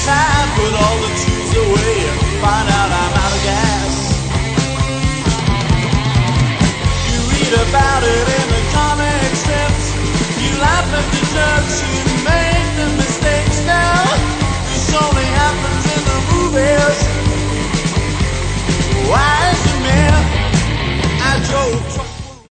time, put all the tubes away, find out I'm out of gas. You read about it in the comic strips, you laugh at the jokes, you make the mistakes now. This only happens in the movies. Why?